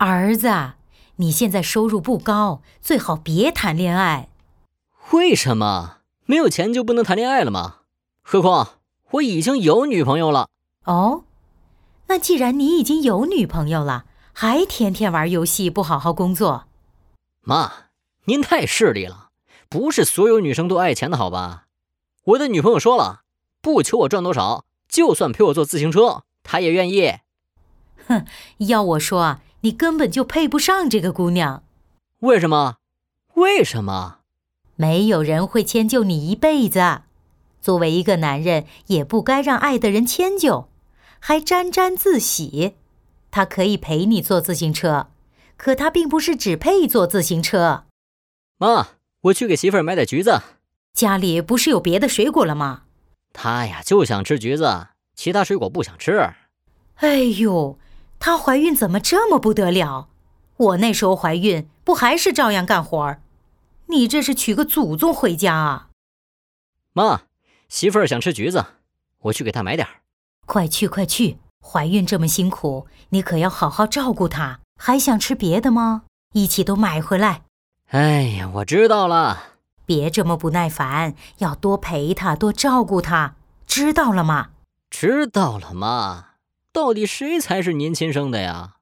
儿子，你现在收入不高，最好别谈恋爱。 为什么？没有钱就不能谈恋爱了吗？何况我已经有女朋友了。 哦，那既然你已经有女朋友了，还天天玩游戏，不好好工作。 妈，您太势利了，不是所有女生都爱钱的好吧？我的女朋友说了，不求我赚多少，就算陪我坐自行车，她也愿意。 哼，要我说，你根本就配不上这个姑娘。 为什么？为什么？ 没有人会迁就你一辈子。作为一个男人，也不该让爱的人迁就，还沾沾自喜。他可以陪你坐自行车，可他并不是只配坐自行车。 妈，我去给媳妇儿买点橘子。 家里不是有别的水果了吗？ 她呀就想吃橘子，其他水果不想吃。 哎呦，她怀孕怎么这么不得了？我那时候怀孕不还是照样干活儿？你这是娶个祖宗回家啊！ 妈，媳妇儿想吃橘子，我去给她买点。 快去快去，怀孕这么辛苦，你可要好好照顾她。还想吃别的吗？一起都买回来。 哎呀，我知道了。 别这么不耐烦，要多陪她，多照顾她，知道了吗？ 知道了，妈。到底谁才是您亲生的呀？